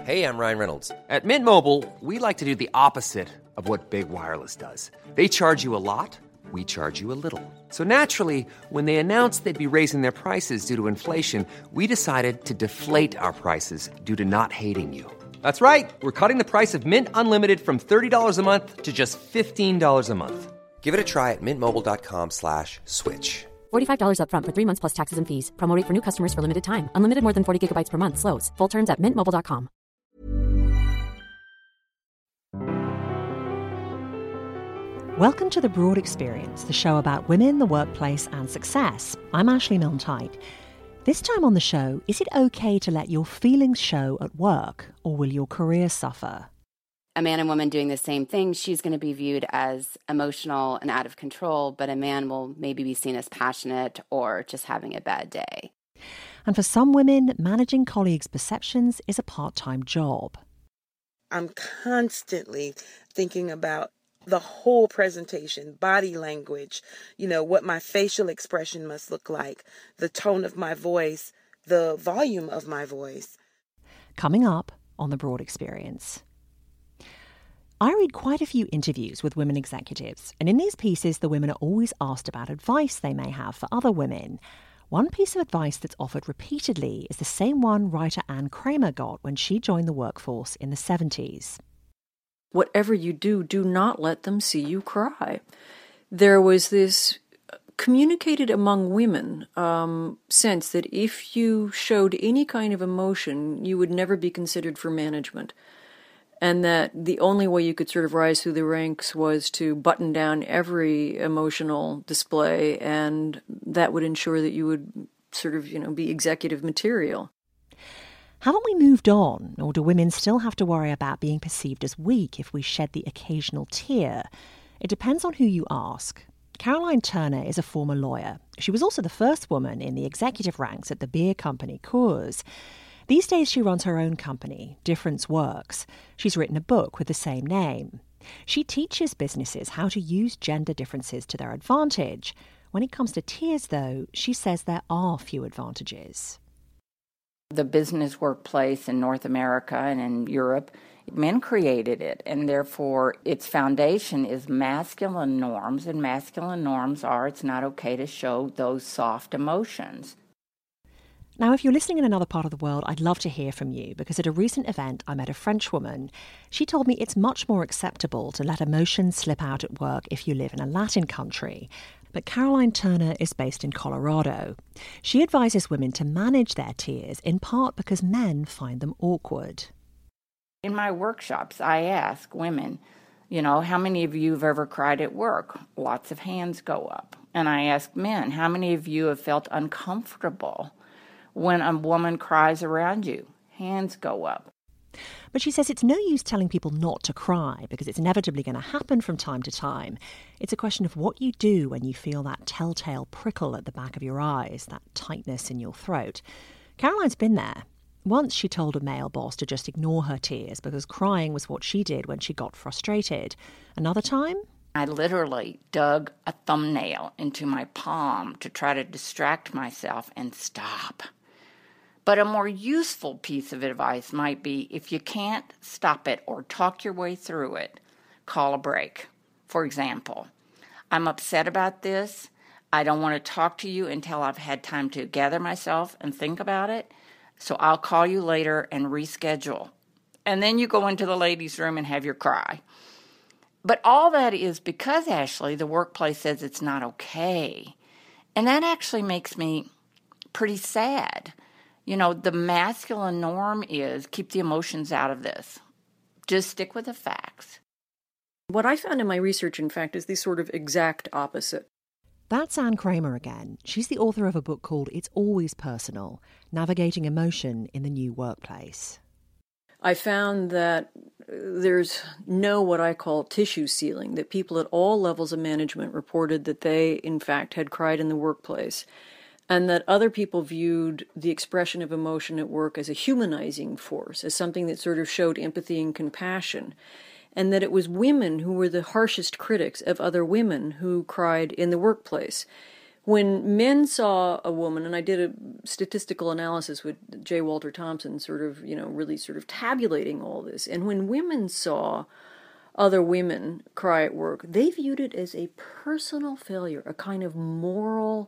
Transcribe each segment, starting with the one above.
Hey, I'm Ryan Reynolds. At Mint Mobile, we like to do the opposite of what Big Wireless does. They charge you a lot, we charge you a little. So naturally, when they announced they'd be raising their prices due to inflation, we decided to deflate our prices due to not hating you. That's right. We're cutting the price of Mint Unlimited from $30 a month to just $15 a month. Give it a try at mintmobile.com/switch. $45 up front for 3 months plus taxes and fees. Promo rate for new customers for limited time. Unlimited more than 40 gigabytes per month. Slows full terms at mintmobile.com. Welcome to The Broad Experience, the show about women, the workplace and success. I'm Ashley Milne-Tyte. This time on the show, is it okay to let your feelings show at work, or will your career suffer? A man and woman doing the same thing, she's going to be viewed as emotional and out of control, but a man will maybe be seen as passionate or just having a bad day. And for some women, managing colleagues' perceptions is a part-time job. I'm constantly thinking about the whole presentation, body language, what my facial expression must look like, the tone of my voice, the volume of my voice. Coming up on The Broad Experience. I read quite a few interviews with women executives, and in these pieces, the women are always asked about advice they may have for other women. One piece of advice that's offered repeatedly is the same one writer Anne Kramer got when she joined the workforce in the 70s. Whatever you do, do not let them see you cry. There was this communicated among women sense that if you showed any kind of emotion, you would never be considered for management. And that the only way you could sort of rise through the ranks was to button down every emotional display, and that would ensure that you would sort of, be executive material. Haven't we moved on, or do women still have to worry about being perceived as weak if we shed the occasional tear? It depends on who you ask. Caroline Turner is a former lawyer. She was also the first woman in the executive ranks at the beer company Coors. These days she runs her own company, Difference Works. She's written a book with the same name. She teaches businesses how to use gender differences to their advantage. When it comes to tears, though, she says there are few advantages. The business workplace in North America and in Europe, men created it, and therefore its foundation is masculine norms, and masculine norms are it's not okay to show those soft emotions. Now, if you're listening in another part of the world, I'd love to hear from you, because at a recent event I met a French woman. She told me it's much more acceptable to let emotions slip out at work if you live in a Latin country. But Caroline Turner is based in Colorado. She advises women to manage their tears, in part because men find them awkward. In my workshops, I ask women, how many of you have ever cried at work? Lots of hands go up. And I ask men, how many of you have felt uncomfortable when a woman cries around you? Hands go up. But she says it's no use telling people not to cry, because it's inevitably going to happen from time to time. It's a question of what you do when you feel that telltale prickle at the back of your eyes, that tightness in your throat. Caroline's been there. Once she told a male boss to just ignore her tears because crying was what she did when she got frustrated. Another time, I literally dug a thumbnail into my palm to try to distract myself and stop. But a more useful piece of advice might be, if you can't stop it or talk your way through it, call a break. For example, I'm upset about this. I don't want to talk to you until I've had time to gather myself and think about it. So I'll call you later and reschedule. And then you go into the ladies' room and have your cry. But all that is because, Ashley, the workplace says it's not okay. And that actually makes me pretty sad. The masculine norm is keep the emotions out of this. Just stick with the facts. What I found in my research, in fact, is the sort of exact opposite. That's Anne Kramer again. She's the author of a book called It's Always Personal, Navigating Emotion in the New Workplace. I found that there's no what I call tissue sealing, that people at all levels of management reported that they, in fact, had cried in the workplace, and that other people viewed the expression of emotion at work as a humanizing force, as something that sort of showed empathy and compassion, and that it was women who were the harshest critics of other women who cried in the workplace. When men saw a woman, and I did a statistical analysis with J. Walter Thompson, sort of, really sort of tabulating all this, and when women saw other women cry at work, they viewed it as a personal failure, a kind of moral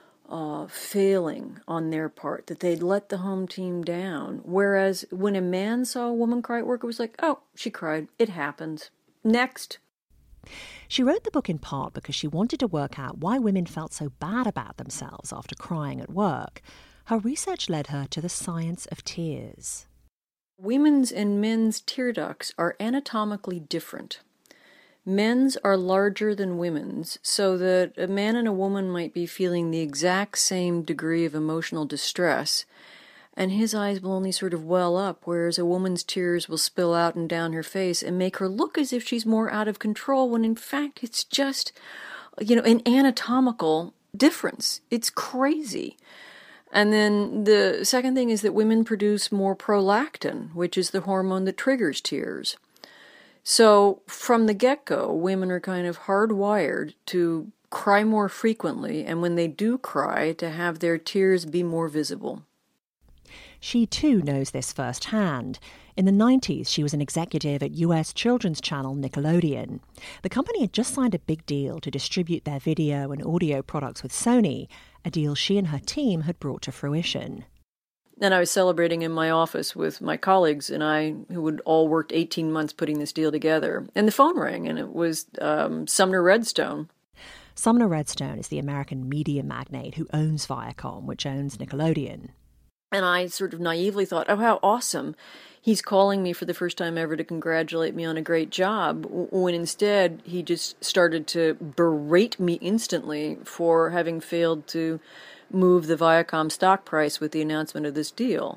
failing on their part, that they'd let the home team down. Whereas when a man saw a woman cry at work, it was like, oh, she cried, it happens. Next. She wrote the book in part because she wanted to work out why women felt so bad about themselves after crying at work. Her research led her to the science of tears. Women's and men's tear ducts are anatomically different. Men's are larger than women's, so that a man and a woman might be feeling the exact same degree of emotional distress, and his eyes will only sort of well up, whereas a woman's tears will spill out and down her face and make her look as if she's more out of control, when in fact it's just, an anatomical difference. It's crazy. And then the second thing is that women produce more prolactin, which is the hormone that triggers tears. So from the get-go, women are kind of hardwired to cry more frequently, and when they do cry, to have their tears be more visible. She too knows this firsthand. In the 90s, she was an executive at US children's channel Nickelodeon. The company had just signed a big deal to distribute their video and audio products with Sony, a deal she and her team had brought to fruition. And I was celebrating in my office with my colleagues and I, who had all worked 18 months putting this deal together. And the phone rang, and it was Sumner Redstone. Sumner Redstone is the American media magnate who owns Viacom, which owns Nickelodeon. And I sort of naively thought, oh, how awesome. He's calling me for the first time ever to congratulate me on a great job, when instead he just started to berate me instantly for having failed to move the Viacom stock price with the announcement of this deal.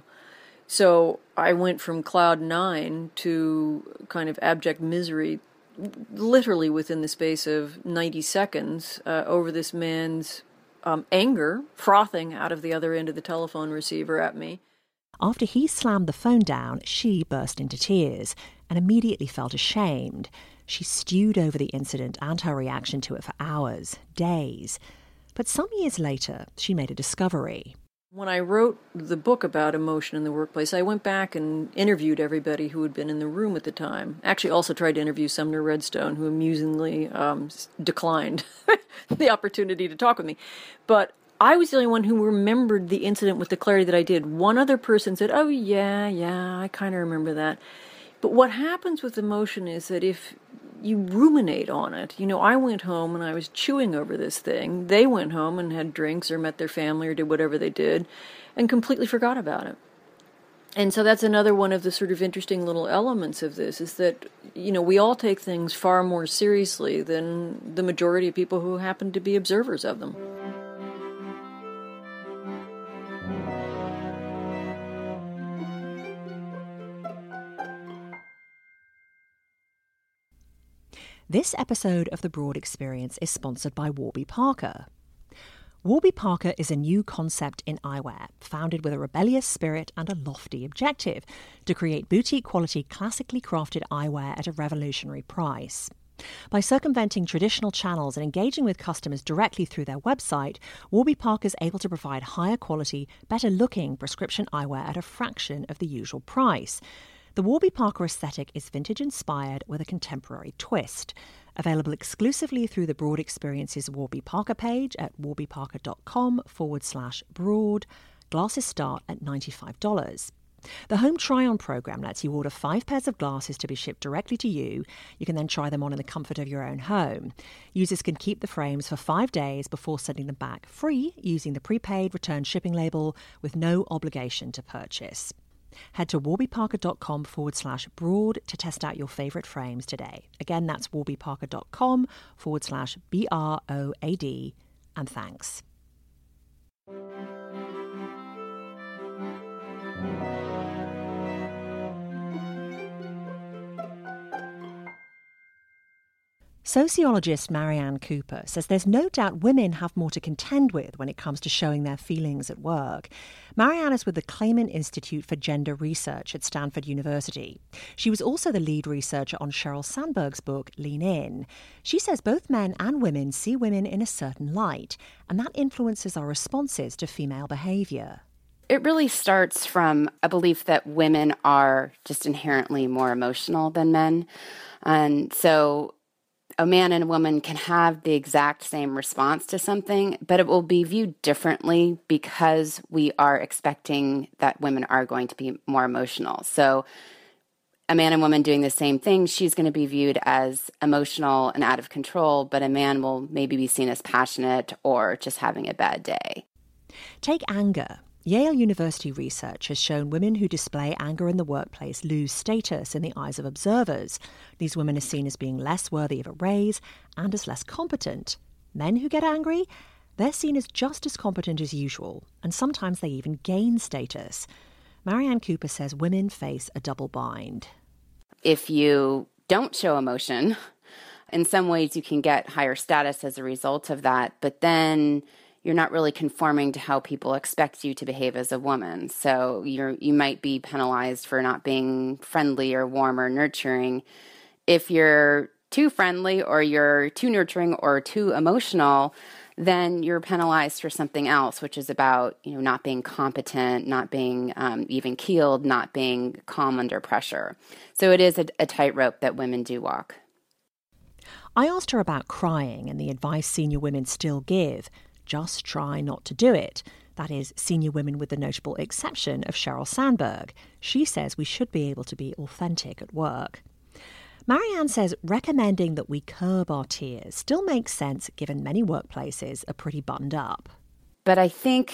So I went from cloud nine to kind of abject misery, literally within the space of 90 seconds, over this man's anger frothing out of the other end of the telephone receiver at me. After he slammed the phone down, she burst into tears and immediately felt ashamed. She stewed over the incident and her reaction to it for hours, days. But some years later, she made a discovery. When I wrote the book about emotion in the workplace, I went back and interviewed everybody who had been in the room at the time. Actually, also tried to interview Sumner Redstone, who amusingly declined the opportunity to talk with me. But I was the only one who remembered the incident with the clarity that I did. One other person said, oh, yeah, I kind of remember that. But what happens with emotion is that if you ruminate on it, I went home and I was chewing over this thing. They went home and had drinks or met their family or did whatever they did and completely forgot about it. And so that's another one of the sort of interesting little elements of this, is that, we all take things far more seriously than the majority of people who happen to be observers of them. This episode of The Broad Experience is sponsored by Warby Parker. Warby Parker is a new concept in eyewear, founded with a rebellious spirit and a lofty objective: to create boutique-quality, classically crafted eyewear at a revolutionary price. By circumventing traditional channels and engaging with customers directly through their website, Warby Parker is able to provide higher quality, better-looking prescription eyewear at a fraction of the usual price. The Warby Parker aesthetic is vintage-inspired with a contemporary twist. Available exclusively through the Broad Experience's Warby Parker page at warbyparker.com/broad. Glasses start at $95. The Home Try-On program lets you order 5 pairs of glasses to be shipped directly to you. You can then try them on in the comfort of your own home. Users can keep the frames for 5 days before sending them back free using the prepaid return shipping label with no obligation to purchase. Head to warbyparker.com/broad to test out your favourite frames today. Again, that's warbyparker.com/BROAD. And thanks. Sociologist Marianne Cooper says there's no doubt women have more to contend with when it comes to showing their feelings at work. Marianne is with the Clayman Institute for Gender Research at Stanford University. She was also the lead researcher on Sheryl Sandberg's book, Lean In. She says both men and women see women in a certain light, and that influences our responses to female behaviour. It really starts from a belief that women are just inherently more emotional than men. And so a man and a woman can have the exact same response to something, but it will be viewed differently because we are expecting that women are going to be more emotional. So a man and woman doing the same thing, she's going to be viewed as emotional and out of control, but a man will maybe be seen as passionate or just having a bad day. Take anger. Yale University research has shown women who display anger in the workplace lose status in the eyes of observers. These women are seen as being less worthy of a raise and as less competent. Men who get angry, they're seen as just as competent as usual, and sometimes they even gain status. Marianne Cooper says women face a double bind. If you don't show emotion, in some ways you can get higher status as a result of that, but then you're not really conforming to how people expect you to behave as a woman. So you might be penalized for not being friendly or warm or nurturing. If you're too friendly or you're too nurturing or too emotional, then you're penalized for something else, which is about not being competent, not being even keeled, not being calm under pressure. So it is a tightrope that women do walk. I asked her about crying and the advice senior women still give. Just try not to do it. That is, senior women with the notable exception of Sheryl Sandberg. She says we should be able to be authentic at work. Marianne says recommending that we curb our tears still makes sense given many workplaces are pretty buttoned up. But I think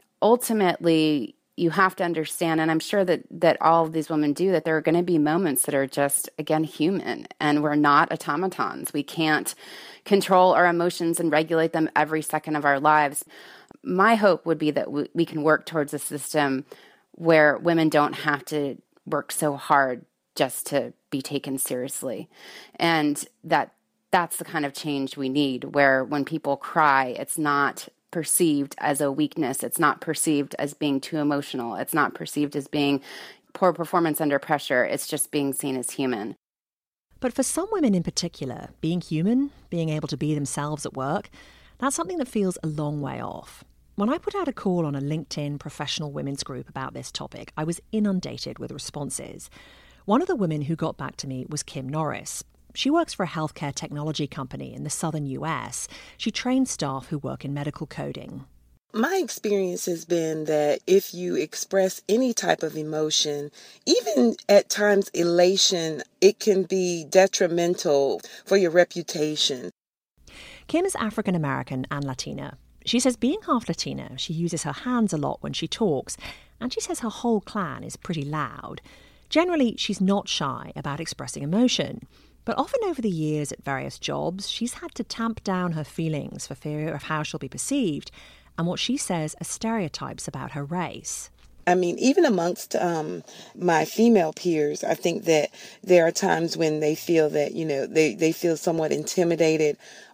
ultimately you have to understand, and I'm sure that all of these women do, that there are going to be moments that are just, again, human, and we're not automatons. We can't control our emotions and regulate them every second of our lives. My hope would be that we can work towards a system where women don't have to work so hard just to be taken seriously. And that's the kind of change we need, where when people cry, it's not perceived as a weakness. It's not perceived as being too emotional. It's not perceived as being poor performance under pressure. It's just being seen as human. But for some women in particular, being human, being able to be themselves at work, that's something that feels a long way off. When I put out a call on a LinkedIn professional women's group about this topic, I was inundated with responses. One of the women who got back to me was Kim Norris. She works for a healthcare technology company in the southern US. She trains staff who work in medical coding. My experience has been that if you express any type of emotion, even at times elation, it can be detrimental for your reputation. Kim is African American and Latina. She says being half Latina, she uses her hands a lot when she talks, and she says her whole clan is pretty loud. Generally, she's not shy about expressing emotion. But often over the years at various jobs, she's had to tamp down her feelings for fear of how she'll be perceived and what she says are stereotypes about her race. I mean, even amongst my female peers, I think that there are times when they feel that, they feel somewhat intimidated,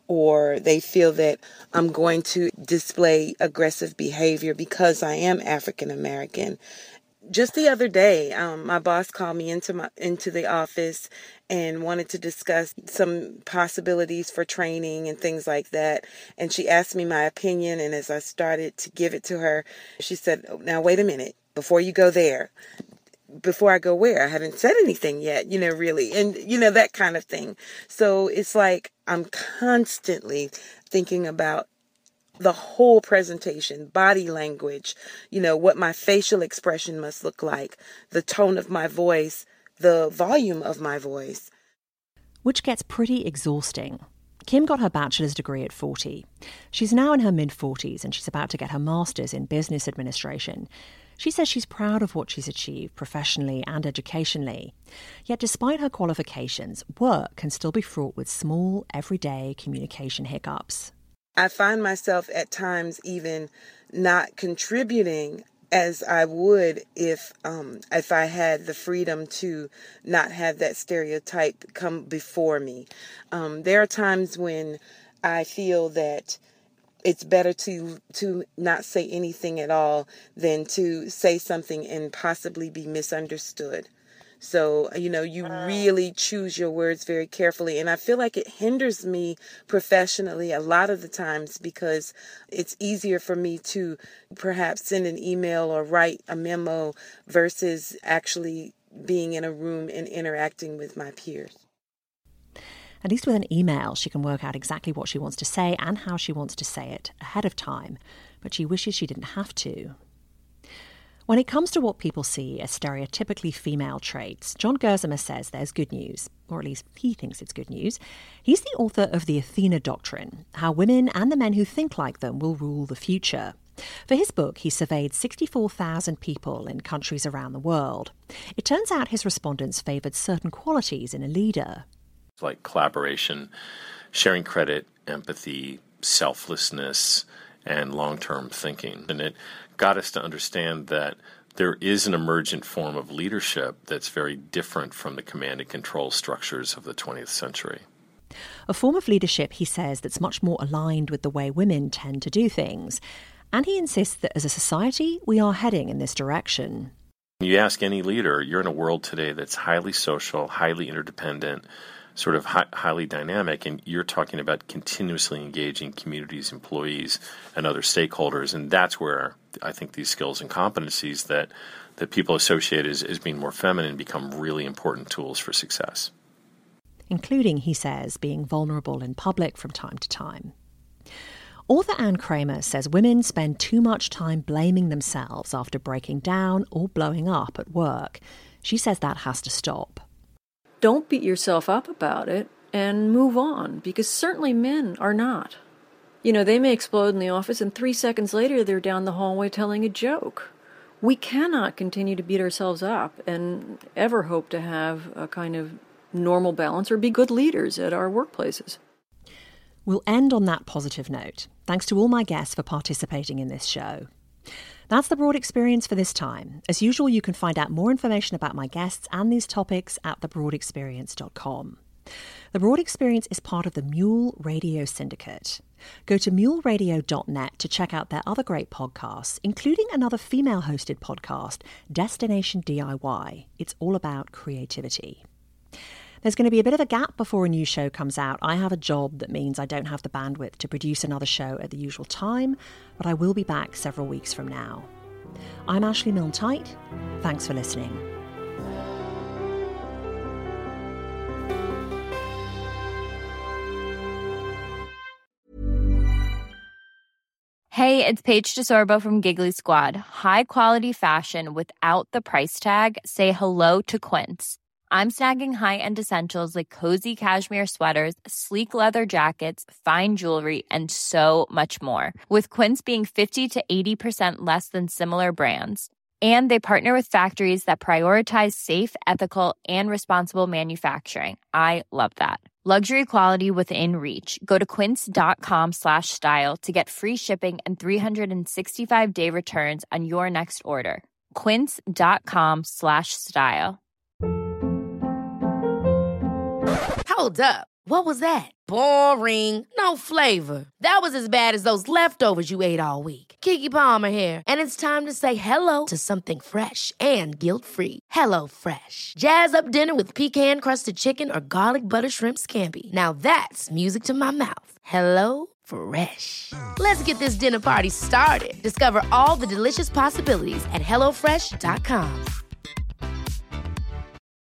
or they feel that I'm going to display aggressive behavior because I am African American. Just the other day, my boss called me into the office and wanted to discuss some possibilities for training and things like that. And she asked me my opinion, and as I started to give it to her, she said, "Now wait a minute, before you go there." Before I go where? I haven't said anything yet, really. And, that kind of thing. So it's like I'm constantly thinking about the whole presentation, body language, what my facial expression must look like, the tone of my voice, the volume of my voice. Which gets pretty exhausting. Kim got her bachelor's degree at 40. She's now in her mid-40s and she's about to get her master's in business administration. She says she's proud of what she's achieved professionally and educationally. Yet despite her qualifications, work can still be fraught with small, everyday communication hiccups. I find myself at times even not contributing as I would if I had the freedom to not have that stereotype come before me. There are times when I feel that it's better to not say anything at all than to say something and possibly be misunderstood. So, you really choose your words very carefully. And I feel like it hinders me professionally a lot of the times because it's easier for me to perhaps send an email or write a memo versus actually being in a room and interacting with my peers. At least with an email, she can work out exactly what she wants to say and how she wants to say it ahead of time. But she wishes she didn't have to. When it comes to what people see as stereotypically female traits, John Gersema says there's good news, or at least he thinks it's good news. He's the author of the Athena Doctrine, How Women and the Men Who Think Like Them Will Rule the Future. For his book, he surveyed 64,000 people in countries around the world. It turns out his respondents favoured certain qualities in a leader. Like collaboration, sharing credit, empathy, selflessness, and long-term thinking. And it got us to understand that there is an emergent form of leadership that's very different from the command and control structures of the 20th century. A form of leadership, he says, that's much more aligned with the way women tend to do things. And he insists that as a society, we are heading in this direction. You ask any leader, you're in a world today that's highly social, highly interdependent, sort of highly dynamic, and you're talking about continuously engaging communities, employees, and other stakeholders, and that's where I think these skills and competencies that people associate as being more feminine become really important tools for success. Including, he says, being vulnerable in public from time to time. Author Anne Kramer says women spend too much time blaming themselves after breaking down or blowing up at work. She says that has to stop. Don't beat yourself up about it and move on, because certainly men are not. They may explode in the office and 3 seconds later they're down the hallway telling a joke. We cannot continue to beat ourselves up and ever hope to have a kind of normal balance or be good leaders at our workplaces. We'll end on that positive note. Thanks to all my guests for participating in this show. That's The Broad Experience for this time. As usual, you can find out more information about my guests and these topics at thebroadexperience.com. The Broad Experience is part of the Mule Radio Syndicate. Go to muleradio.net to check out their other great podcasts, including another female-hosted podcast, Destination DIY. It's all about creativity. There's going to be a bit of a gap before a new show comes out. I have a job that means I don't have the bandwidth to produce another show at the usual time, but I will be back several weeks from now. I'm Ashley Milne-Tyte. Thanks for listening. Hey, it's Paige DeSorbo from Giggly Squad. High quality fashion without the price tag. Say hello to Quince. I'm snagging high-end essentials like cozy cashmere sweaters, sleek leather jackets, fine jewelry, and so much more. With Quince being 50 to 80% less than similar brands. And they partner with factories that prioritize safe, ethical, and responsible manufacturing. I love that. Luxury quality within reach. Go to quince.com/style to get free shipping and 365-day returns on your next order. Quince.com/style. Hold up. What was that? Boring. No flavor. That was as bad as those leftovers you ate all week. Keke Palmer here, and it's time to say hello to something fresh and guilt-free. HelloFresh. Jazz up dinner with pecan-crusted chicken or garlic butter shrimp scampi. Now that's music to my mouth. HelloFresh. Let's get this dinner party started. Discover all the delicious possibilities at HelloFresh.com.